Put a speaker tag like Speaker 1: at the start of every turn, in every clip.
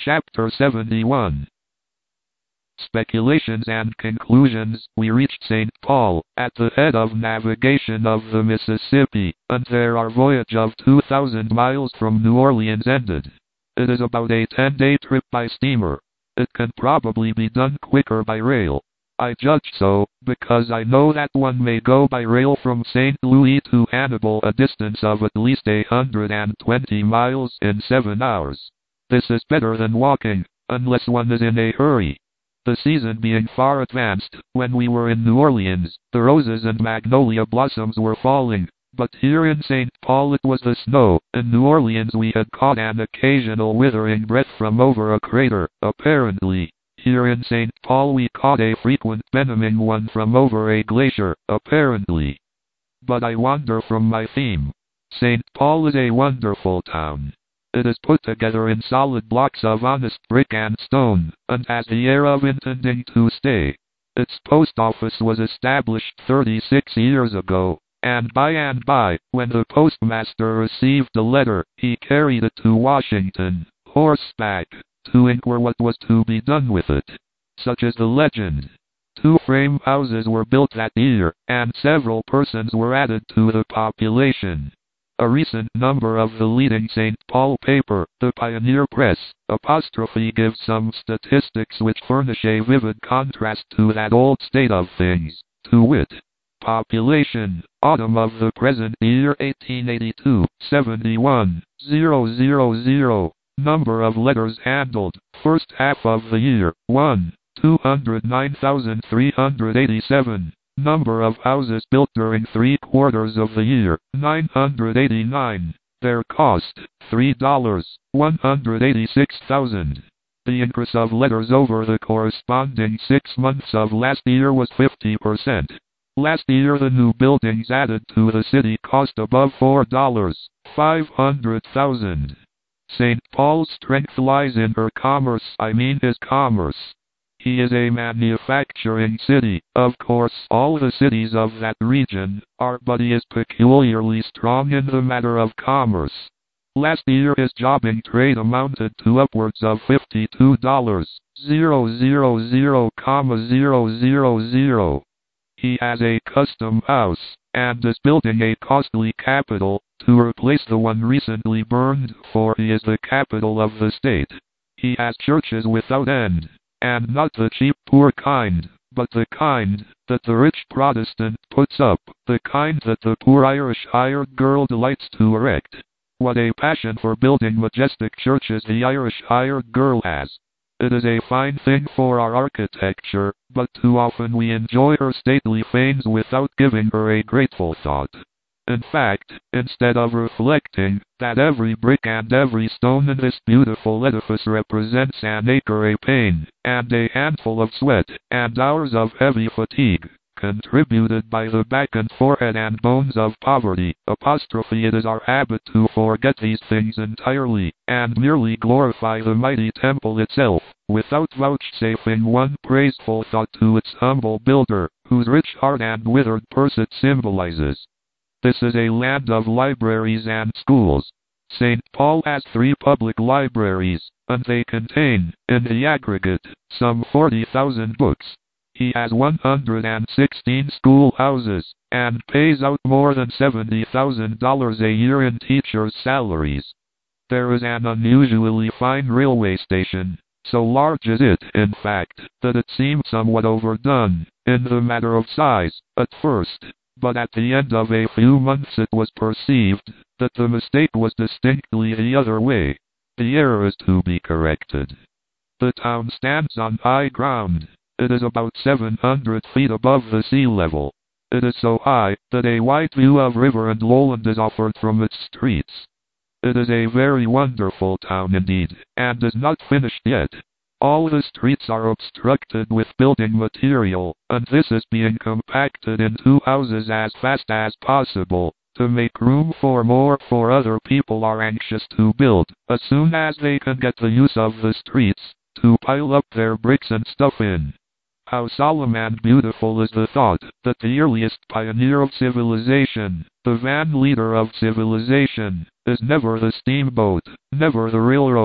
Speaker 1: Chapter 71. Speculations and conclusions. We reached St. Paul, at the head of navigation of the Mississippi, and there our voyage of 2,000 miles from New Orleans ended. It is about a 10-day trip by steamer. It can probably be done quicker by rail. I judge so, because I know that one may go by rail from St. Louis to Hannibal, a distance of at least 120 miles, in 7 hours. This is better than walking, unless one is in a hurry. The season being far advanced, when we were in New Orleans, the roses and magnolia blossoms were falling, but here in St. Paul it was the snow. In New Orleans we had caught an occasional withering breath from over a crater, apparently. Here in St. Paul we caught a frequent benuming one from over a glacier, apparently. But I wander from my theme. St. Paul is a wonderful town. It is put together in solid blocks of honest brick and stone, and has the air of intending to stay. Its post office was established 36 years ago, and by, when the postmaster received the letter, he carried it to Washington, horseback, to inquire what was to be done with it. Such is the legend. 2 frame houses were built that year, and several persons were added to the population. A recent number of the leading St. Paul paper, the Pioneer Press, gives some statistics which furnish a vivid contrast to that old state of things, to wit: population, autumn of the present year 1882, 71,000. Number of letters handled, first half of the year, 209,387. Number of houses built during 3 quarters of the year, 989. Their cost, $3, 186,000. The increase of letters over the corresponding 6 months of last year was 50%. Last year the new buildings added to the city cost above $4, 500,000. St. Paul's strength lies in her commerce, his commerce. He is a manufacturing city. Of course, all the cities of that region are, but he is peculiarly strong in the matter of commerce. Last year his jobbing trade amounted to upwards of $52,000,000. He has a custom house, and is building a costly capitol, to replace the one recently burned, for he is the capital of the state. He has churches without end. And not the cheap poor kind, but the kind that the rich Protestant puts up, the kind that the poor Irish hired girl delights to erect. What a passion for building majestic churches the Irish hired girl has. It is a fine thing for our architecture, but too often we enjoy her stately fanes without giving her a grateful thought. In fact, instead of reflecting that every brick and every stone in this beautiful edifice represents an acre of pain, and a handful of sweat, and hours of heavy fatigue, contributed by the back and forehead and bones of poverty, it is our habit to forget these things entirely, and merely glorify the mighty temple itself, without vouchsafing one praiseful thought to its humble builder, whose rich heart and withered purse it symbolizes. This is a land of libraries and schools. St. Paul has 3 public libraries, and they contain, in the aggregate, some 40,000 books. He has 116 schoolhouses, and pays out more than $70,000 a year in teachers' salaries. There is an unusually fine railway station, so large is it, in fact, that it seemed somewhat overdone, in the matter of size, at first. But at the end of a few months it was perceived that the mistake was distinctly the other way. The error is to be corrected. The town stands on high ground. It is about 700 feet above the sea level. It is so high that a wide view of river and lowland is offered from its streets. It is a very wonderful town indeed, and is not finished yet. All the streets are obstructed with building material, and this is being compacted in 2 houses as fast as possible, to make room for more, for other people are anxious to build, as soon as they can get the use of the streets, to pile up their bricks and stuff in. How solemn and beautiful is the thought that the earliest pioneer of civilization, the van leader of civilization, is never the steamboat, never the railroad,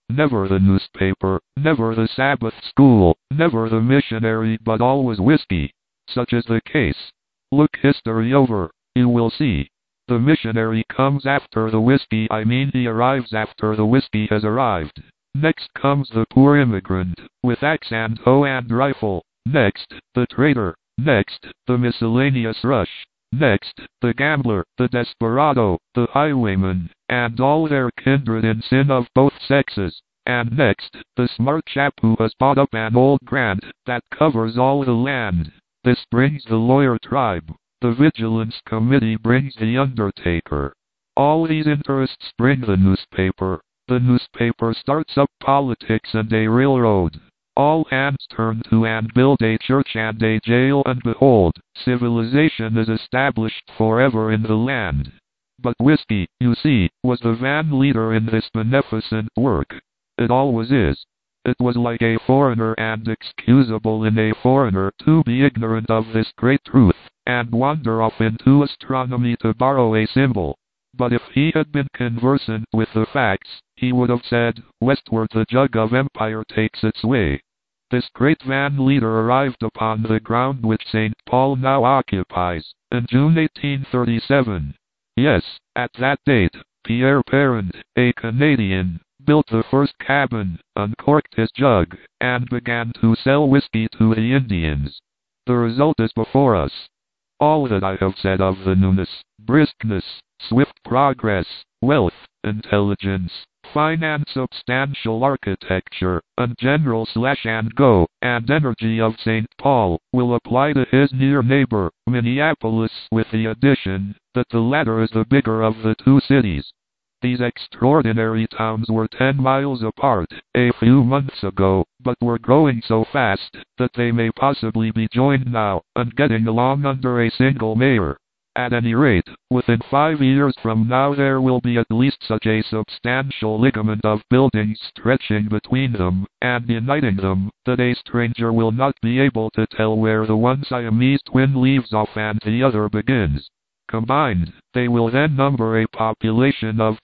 Speaker 1: Never the newspaper, never the Sabbath school, never the missionary, but always whiskey. Such is the case. Look history over, you will see. The missionary comes after the whiskey, I mean he arrives after the whiskey has arrived. Next comes the poor immigrant, with axe and hoe and rifle. Next, the trader. Next, the miscellaneous rush. Next, the gambler, the desperado, the highwayman, and all their kindred in sin of both sexes. And next, the smart chap who has bought up an old grant that covers all the land. This brings the lawyer tribe. The Vigilance Committee brings the undertaker. All these interests bring the newspaper. The newspaper starts up politics and a railroad. All hands turn to and build a church and a jail, and behold, civilization is established forever in the land. But whiskey, you see, was the van leader in this beneficent work. It always is. It was like a foreigner, and excusable in a foreigner to be ignorant of this great truth, and wander off into astronomy to borrow a symbol. But if he had been conversant with the facts, he would have said, westward the jug of empire takes its way. This great van leader arrived upon the ground which St. Paul now occupies, in June 1837. Yes, at that date, Pierre Parent, a Canadian, built the first cabin, uncorked his jug, and began to sell whiskey to the Indians. The result is before us. All that I have said of the newness, briskness, swift progress, wealth, intelligence, fine and substantial architecture, and general slash and go, and energy of St. Paul, will apply to his near neighbor, Minneapolis, with the addition that the latter is the bigger of the two cities. These extraordinary towns were 10 miles apart a few months ago, but were growing so fast that they may possibly be joined now, and getting along under a single mayor. At any rate, within 5 years from now there will be at least such a substantial ligament of buildings stretching between them, and uniting them, that a stranger will not be able to tell where the one Siamese twin leaves off and the other begins. Combined, they will then number a population of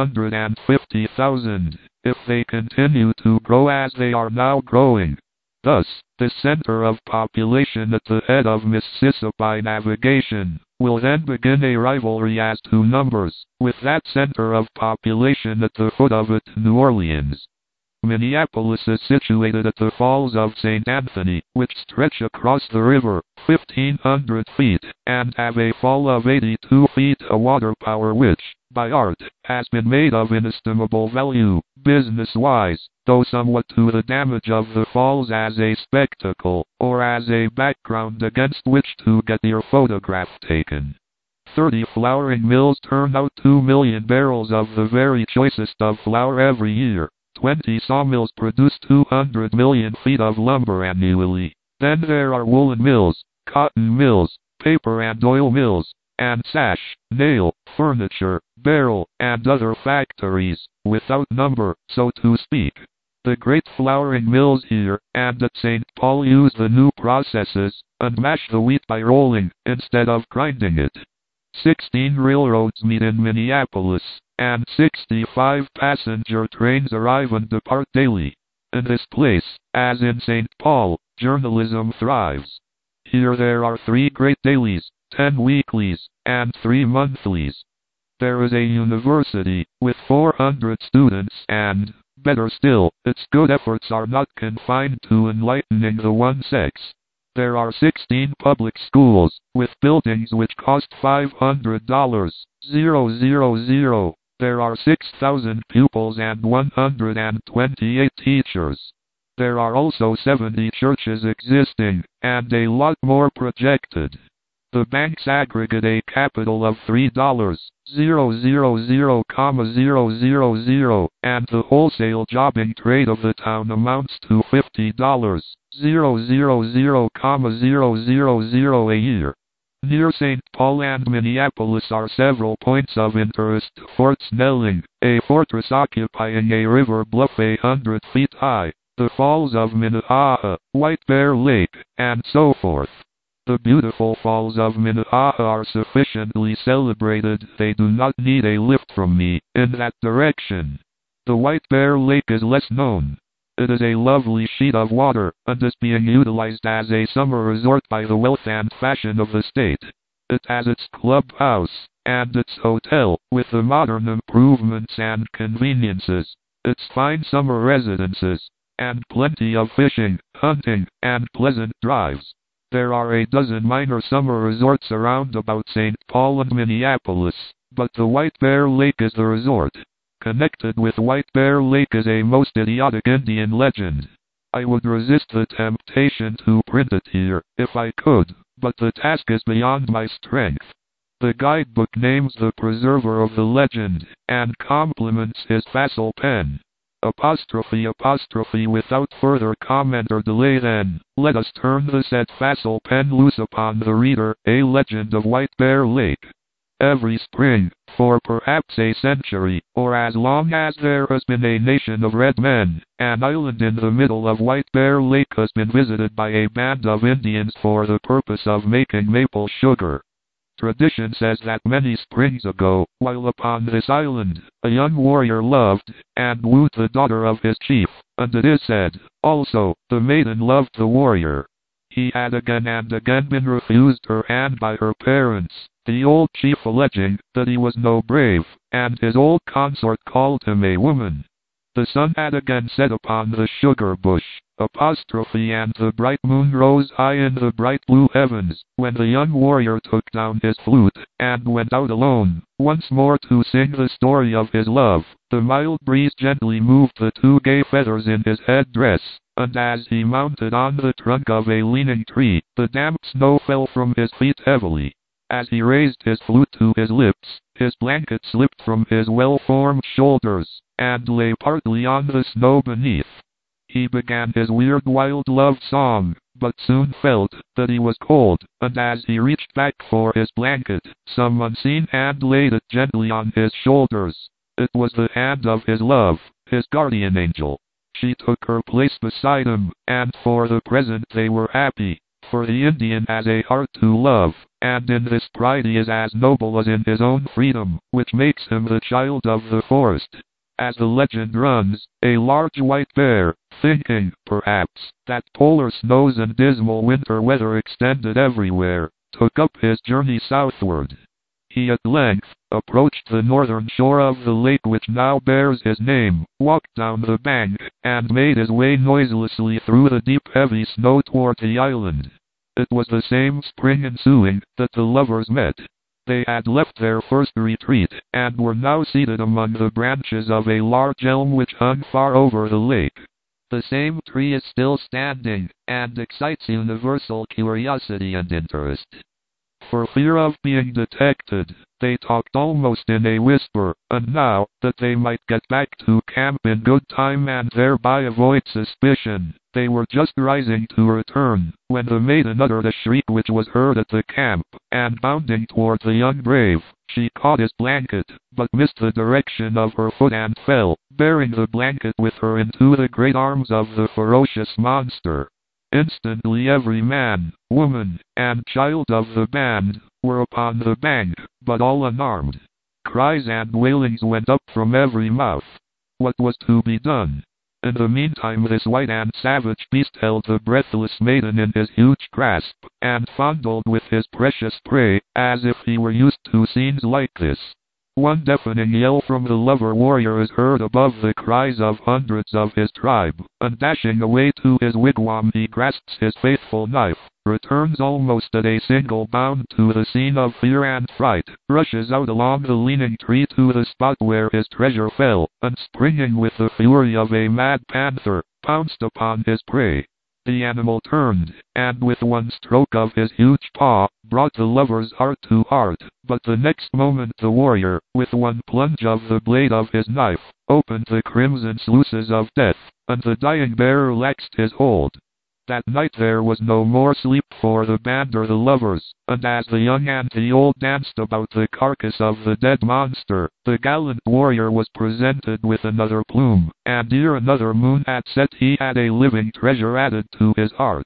Speaker 1: 250,000, if they continue to grow as they are now growing. Thus, this center of population at the head of Mississippi navigation will then begin a rivalry as to numbers, with that center of population at the foot of it, New Orleans. Minneapolis is situated at the Falls of St. Anthony, which stretch across the river, 1,500 feet, and have a fall of 82 feet, a water power which, by art, has been made of inestimable value, business-wise, though somewhat to the damage of the falls as a spectacle, or as a background against which to get your photograph taken. 30 flouring mills turn out 2 million barrels of the very choicest of flour every year. 20 sawmills produce 200 million feet of lumber annually. Then there are woolen mills, cotton mills, paper and oil mills, and sash, nail, furniture, barrel, and other factories, without number, so to speak. The great flouring mills here and at St. Paul use the new processes, and mash the wheat by rolling, instead of grinding it. 16 railroads meet in Minneapolis, and 65 passenger trains arrive and depart daily. In this place, as in St. Paul, journalism thrives. Here there are 3 great dailies, 10 weeklies, and 3 monthlies. There is a university, with 400 students, and, better still, its good efforts are not confined to enlightening the one sex. There are 16 public schools, with buildings which cost $500. There are 6,000 pupils and 128 teachers. There are also 70 churches existing, and a lot more projected. The banks aggregate a capital of $3,000,000, and the wholesale jobbing trade of the town amounts to $50,000,000 a year. Near St. Paul and Minneapolis are several points of interest: Fort Snelling, a fortress occupying a river bluff 100 feet high, the Falls of Minnehaha, White Bear Lake, and so forth. The beautiful Falls of Minnehaha are sufficiently celebrated, they do not need a lift from me in that direction. The White Bear Lake is less known. It is a lovely sheet of water, and is being utilized as a summer resort by the wealth and fashion of the state. It has its clubhouse, and its hotel, with the modern improvements and conveniences, its fine summer residences, and plenty of fishing, hunting, and pleasant drives. There are a dozen minor summer resorts around about St. Paul and Minneapolis, but the White Bear Lake is the resort. Connected with White Bear Lake is a most idiotic Indian legend. I would resist the temptation to print it here, if I could, but the task is beyond my strength. The guidebook names the preserver of the legend, and compliments his facile pen. Apostrophe without further comment or delay then, let us turn the said facile pen loose upon the reader, a legend of White Bear Lake. Every spring, for perhaps a century, or as long as there has been a nation of red men, an island in the middle of White Bear Lake has been visited by a band of Indians for the purpose of making maple sugar. Tradition says that many springs ago, while upon this island, a young warrior loved and wooed the daughter of his chief, and it is said, also, the maiden loved the warrior. He had again and again been refused her hand by her parents, the old chief alleging that he was no brave, and his old consort called him a woman. The sun had again set upon the sugar bush, apostrophe, and the bright moon rose high in the bright blue heavens, when the young warrior took down his flute, and went out alone, once more to sing the story of his love. The mild breeze gently moved the two gay feathers in his head-dress, and as he mounted on the trunk of a leaning tree, the damp snow fell from his feet heavily. As he raised his flute to his lips, his blanket slipped from his well-formed shoulders, and lay partly on the snow beneath. He began his weird wild love song, but soon felt that he was cold, and as he reached back for his blanket, some unseen hand laid it gently on his shoulders. It was the hand of his love, his guardian angel. She took her place beside him, and for the present they were happy, for the Indian has a heart to love, and in this pride he is as noble as in his own freedom, which makes him the child of the forest. As the legend runs, a large white bear, thinking, perhaps, that polar snows and dismal winter weather extended everywhere, took up his journey southward. He at length approached the northern shore of the lake which now bears his name, walked down the bank, and made his way noiselessly through the deep heavy snow toward the island. It was the same spring ensuing that the lovers met. They had left their first retreat, and were now seated among the branches of a large elm which hung far over the lake. The same tree is still standing, and excites universal curiosity and interest. For fear of being detected, they talked almost in a whisper, and now, that they might get back to camp in good time and thereby avoid suspicion, they were just rising to return, when the maiden uttered a shriek which was heard at the camp, and bounding toward the young brave, she caught his blanket, but missed the direction of her foot and fell, bearing the blanket with her into the great arms of the ferocious monster. Instantly every man, woman, and child of the band were upon the bank, but all unarmed. Cries and wailings went up from every mouth. What was to be done? In the meantime this white and savage beast held the breathless maiden in his huge grasp, and fondled with his precious prey, as if he were used to scenes like this. One deafening yell from the lover warrior is heard above the cries of hundreds of his tribe, and dashing away to his wigwam he grasps his faithful knife, returns almost at a single bound to the scene of fear and fright, rushes out along the leaning tree to the spot where his treasure fell, and springing with the fury of a mad panther, pounced upon his prey. The animal turned, and with one stroke of his huge paw, brought the lovers heart to heart, but the next moment the warrior, with one plunge of the blade of his knife, opened the crimson sluices of death, and the dying bear relaxed his hold. That night there was no more sleep for the band or the lovers, and as the young and the old danced about the carcass of the dead monster, the gallant warrior was presented with another plume, and ere another moon had set he had a living treasure added to his heart.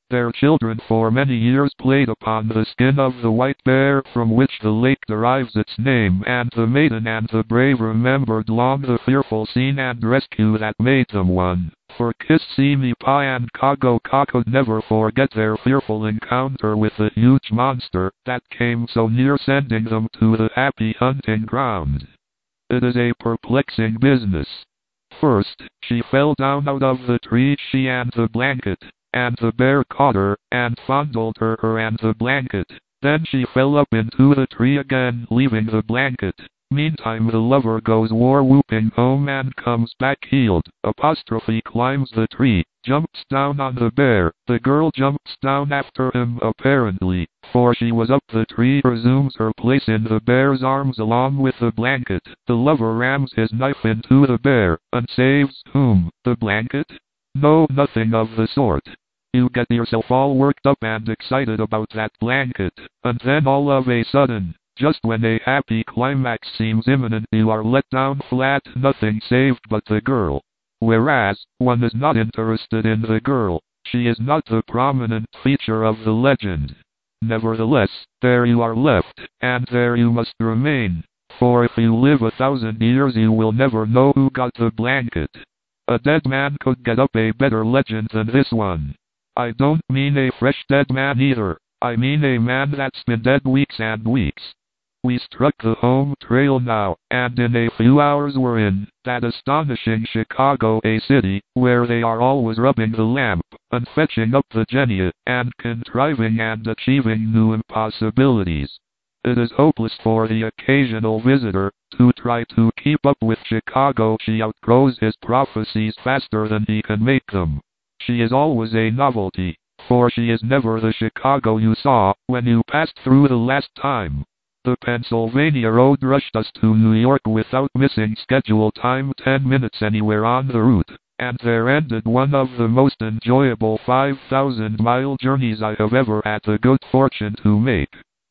Speaker 1: Their children for many years played upon the skin of the white bear from which the lake derives its name, and the maiden and the brave remembered long the fearful scene and rescue that made them one. For Kissimmee-Pa and Kagoka could never forget their fearful encounter with the huge monster that came so near sending them to the happy hunting ground. It is a perplexing business. First, she fell down out of the tree, she and the blanket, and the bear caught her, and fondled her and the blanket. Then she fell up into the tree again, leaving the blanket. Meantime the lover goes war-whooping home and comes back healed. Apostrophe climbs the tree, jumps down on the bear. The girl jumps down after him apparently, for she was up the tree, resumes her place in the bear's arms along with the blanket. The lover rams his knife into the bear, and saves whom? The blanket? No, nothing of the sort. You get yourself all worked up and excited about that blanket, and then all of a sudden, just when a happy climax seems imminent, you are let down flat, nothing saved but the girl. Whereas, one is not interested in the girl. She is not the prominent feature of the legend. Nevertheless, there you are left, and there you must remain. For if you live 1,000 years you will never know who got the blanket. A dead man could get up a better legend than this one. I don't mean a fresh dead man either. I mean a man that's been dead weeks and weeks. We struck the home trail now, and in a few hours we're in that astonishing Chicago, a city where they are always rubbing the lamp, and fetching up the genia, and contriving and achieving new impossibilities. It is hopeless for the occasional visitor to try to keep up with Chicago. She outgrows his prophecies faster than he can make them. She is always a novelty, for she is never the Chicago you saw when you passed through the last time. The Pennsylvania road rushed us to New York without missing schedule time, 10 minutes anywhere on the route, and there ended one of the most enjoyable 5,000-mile journeys I have ever had the good fortune to make.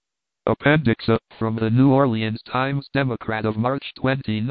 Speaker 1: Appendix A, from the New Orleans Times-Democrat of March 29,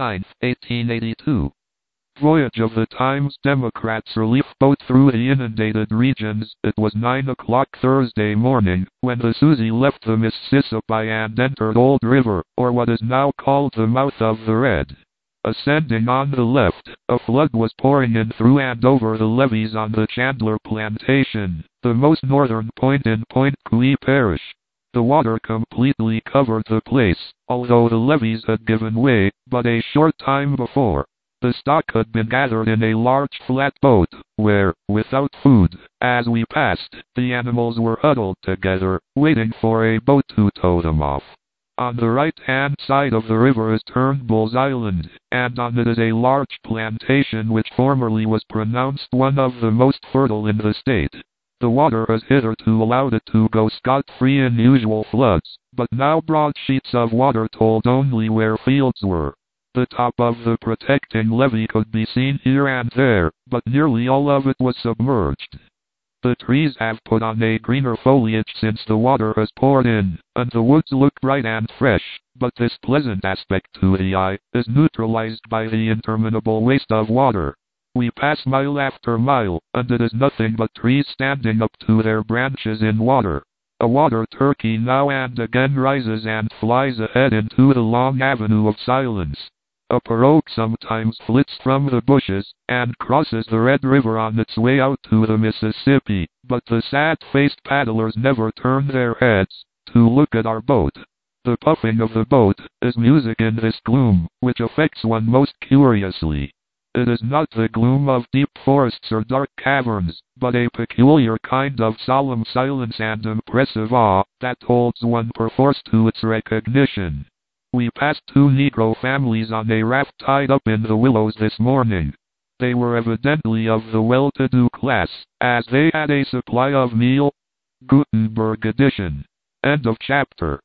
Speaker 1: 1882. Voyage of the Times-Democrat's relief boat through the inundated regions. It was 9 o'clock Thursday morning when the Susie left the Mississippi and entered Old River, or what is now called the mouth of the Red. Ascending on the left, a flood was pouring in through and over the levees on the Chandler Plantation, the most northern point in Point Coulee Parish. The water completely covered the place, although the levees had given way but a short time before. The stock had been gathered in a large flat boat, where, without food, as we passed, the animals were huddled together, waiting for a boat to tow them off. On the right-hand side of the river is Turnbull's Island, and on it is a large plantation which formerly was pronounced one of the most fertile in the state. The water has hitherto allowed it to go scot-free in usual floods, but now broad sheets of water told only where fields were. The top of the protecting levee could be seen here and there, but nearly all of it was submerged. The trees have put on a greener foliage since the water has poured in, and the woods look bright and fresh, but this pleasant aspect to the eye is neutralized by the interminable waste of water. We pass mile after mile, and it is nothing but trees standing up to their branches in water. A water turkey now and again rises and flies ahead into the long avenue of silence. A pirogue sometimes flits from the bushes, and crosses the Red River on its way out to the Mississippi, but the sad-faced paddlers never turn their heads to look at our boat. The puffing of the boat is music in this gloom, which affects one most curiously. It is not the gloom of deep forests or dark caverns, but a peculiar kind of solemn silence and impressive awe that holds one perforce to its recognition. We passed 2 Negro families on a raft tied up in the willows this morning. They were evidently of the well-to-do class, as they had a supply of meal. Gutenberg edition. End of chapter.